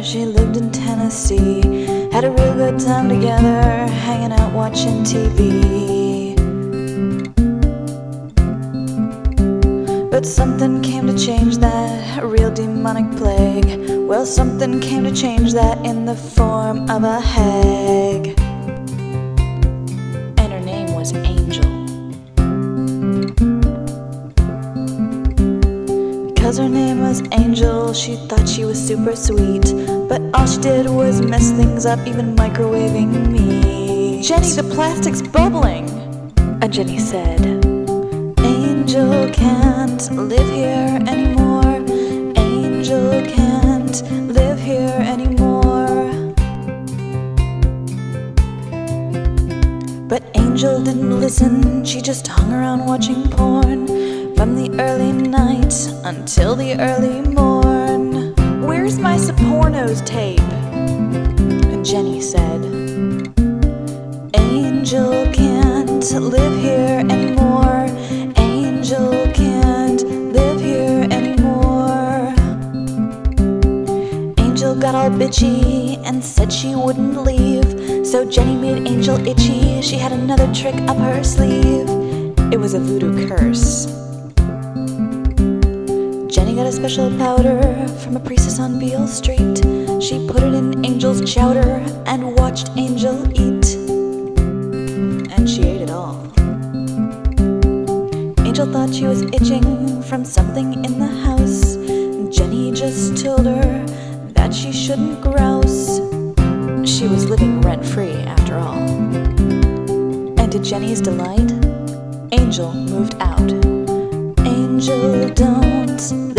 she lived in Tennessee. Had a real good time together, hanging out watching TV. But something came to change that, a real demonic plague. Well, something came to change that in the form of a hag. And her name was Angel. Because her name was Angel, she thought she was super sweet. But all she did was mess things up, even microwaving me. Jenny, the plastic's bubbling, Jenny said. Angel can't live here anymore. Angel can't live here anymore. But Angel didn't listen, she just hung around watching porn from the early night until the early morn. Where's my Sopornos tape? Jenny said. Angel can't live here anymore. Angel can't live here anymore. Angel got all bitchy and said she wouldn't leave. So Jenny made Angel itchy. She had another trick up her sleeve. It was a voodoo curse. Jenny got a special powder from a priestess on Beale Street. She put it in Angel's chowder and watched Angel eat. And she ate it all. Angel thought she was itching from something in the house. Jenny just told her that she shouldn't grouse. She was living rent-free after all. And to Jenny's delight, Angel moved out. Angel, don't